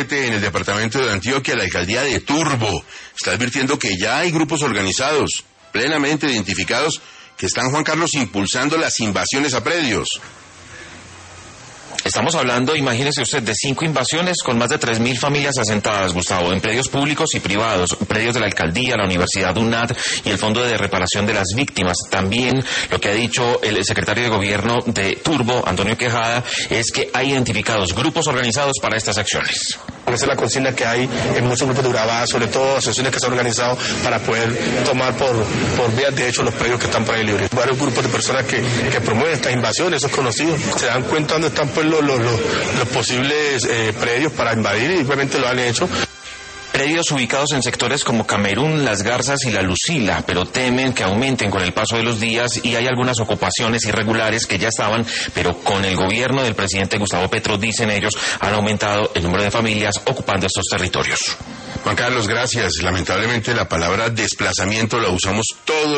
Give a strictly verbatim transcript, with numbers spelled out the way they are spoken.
Boquete, en el departamento de Antioquia, la alcaldía de Turbo está advirtiendo que ya hay grupos organizados, plenamente identificados, que están, Juan Carlos, impulsando las invasiones a predios. Estamos hablando, imagínese usted, de cinco invasiones con más de tres mil familias asentadas, Gustavo, en predios públicos y privados, predios de la alcaldía, la Universidad UNAD y el Fondo de Reparación de las Víctimas. También lo que ha dicho el secretario de Gobierno de Turbo, Antonio Quejada, es que hay identificados grupos organizados para estas acciones. Esa es la consigna que hay en muchos grupos de Urabá, sobre todo asociaciones que se han organizado para poder tomar por, por vías de hecho los predios que están por ahí libres. Varios grupos de personas que, que promueven estas invasiones, eso es conocido. Se dan cuenta dónde están pues los, los, los, los posibles eh, predios para invadir y obviamente lo han hecho. Predios ubicados en sectores como Camerún, Las Garzas y La Lucila, pero temen que aumenten con el paso de los días y hay algunas ocupaciones irregulares que ya estaban, pero con el gobierno del presidente Gustavo Petro, dicen ellos, han aumentado el número de familias ocupando estos territorios. Juan Carlos, gracias. Lamentablemente la palabra desplazamiento la usamos todo